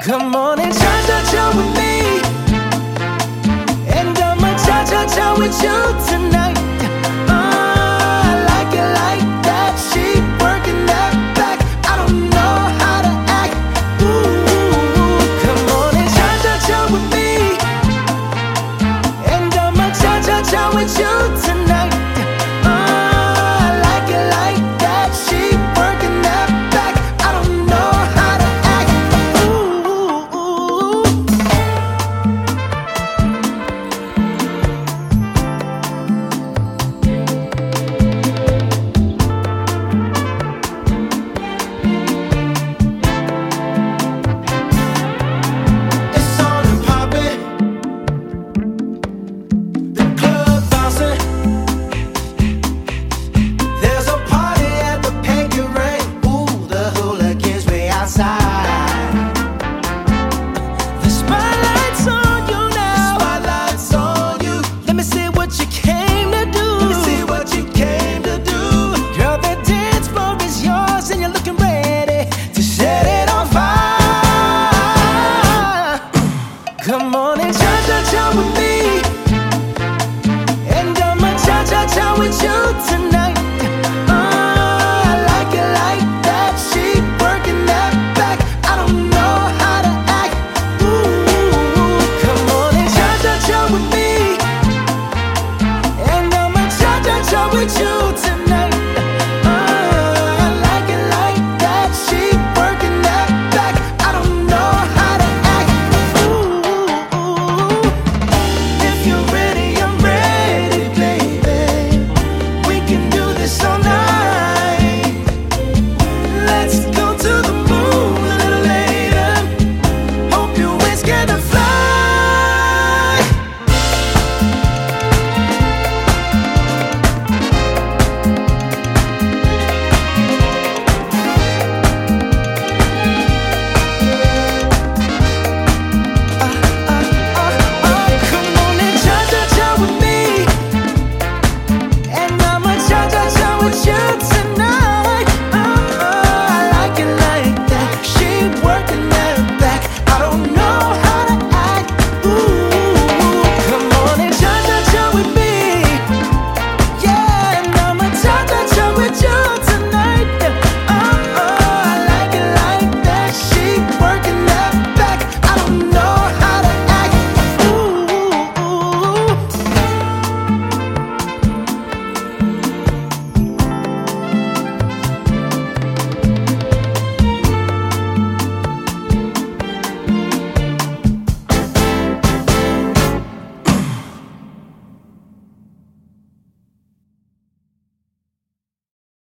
Come on and cha-cha-cha with me, and I'ma cha-cha-cha with you tonight. I like it like that. She working that back. I don't know how to act. Ooh, come on and cha-cha-cha with me, and I'ma cha-cha-cha with you tonight. I like it like that. She working that back. I don't know how to act. Ooh. It's on and poppin', the club bouncing. There's a party at the Peggy Ring. Ooh, the hooligans way outside.